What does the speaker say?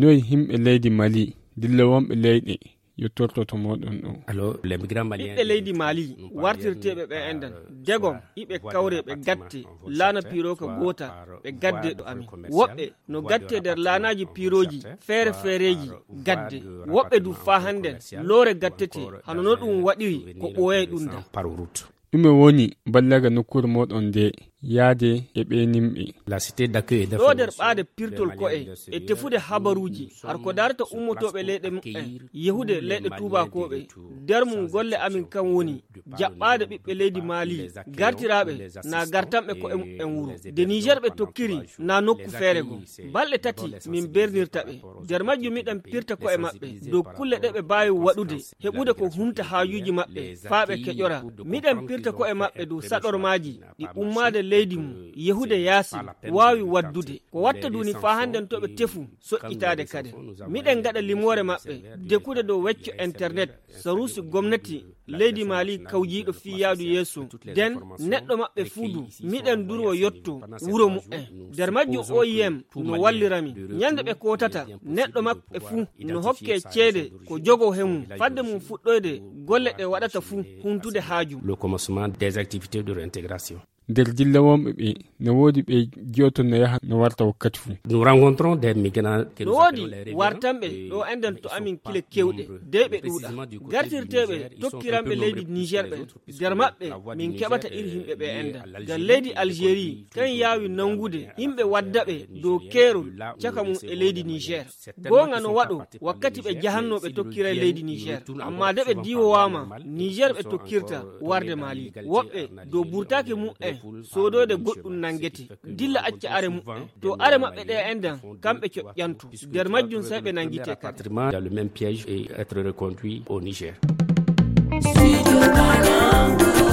noy himɓe leydi Mali dilla wonɓe leyɗe yettortoto moɗon ɗo. Alors les migrants maliens ɓiɓɓe leydi Mali wartirteɓe ɓe endan degom iɓe kawre ɓe gatte laana piroka gota ɓe gadde ɗo amin. Woɓɓe no gatte nder laanaji piroji feere feereji gadde, woɓɓe du fa handen loore gattete hano no ɗum waɗiri ko ɓooyay ɗum da par route. ɗume woni ballaga nokkure moɗon nde yaade e ɓe nimɓe. La cité d'accueil ɗo nder ɓaade pirtol ko'e e tefude habaruji har ko darata ummotoɓe leyɗe mu'en yehude leyɗe tubakoɓe nder mum golle amin kan woni jaɓɓade ɓiɓɓe leydi Mali gartiraɓe na gartanɓe ko'e mu'en wuro de Niger ɓe tokkiri na nokku feere go balɗe tati min bernirta ɓe nder majjum miɗen pirta ko'e maɓɓe dow kulle ɗe ɓe mbawi waɗude heɓude ko humta hajuji maɓɓe faa ɓe keƴora. Miɗen pirta ko'e maɓɓe dow saɗormaji ɗi ummade leydi mum yehude yaasi wawi waddude ko watta duni fa handen to ɓe tefu soƴƴitade kade. Miɗen gaɗa limore maɓɓe dekude dow wecco internet sarusi gomnati leydi Mali kawjiɗo fi yaadu yeeso den neɗɗo maɓɓe fuudu miɗen durwo yotto wuro mu'en nder majjum OIM no wallirami ñande ɓe kotata neɗɗo maɓɓe fuu no hokke ceede ko jogo hemum fadde mum fuɗɗoyde golle ɗe waɗata fuu humtude haaju. Le commencement des activités de réintégration. nder dilla wonɓe ɓe no woodi ɓe jewto no yaha no warta wakkati fuu. Nous rencontrons des migrants no woodi wartanɓe ɗo enden to amin kile kewɗe dey ɓe ɗuuɗa gartirteɓe tokkiranɓe leydi Niger ɓe nder maɓɓe min keɓata iri himɓe ɓe enda ngam leydi Algérie kan yaawi nangude himɓe waddaɓe dow keerol caka mum e leydi Niger. Gonga no waɗo wakkati ɓe jahannoɓe tokkira e leydi Niger amma de ɓe diwowama Niger ɓe tokkirta warde Mali woɓɓe dow burtaki mu'en soodode goɗɗum nangete dilla acca are mu'en to are maɓɓe ɗe endan kamɓe coƴƴanto nder majjum sai ɓe nangite kadi. Dans le même piège et être reconduit au Niger.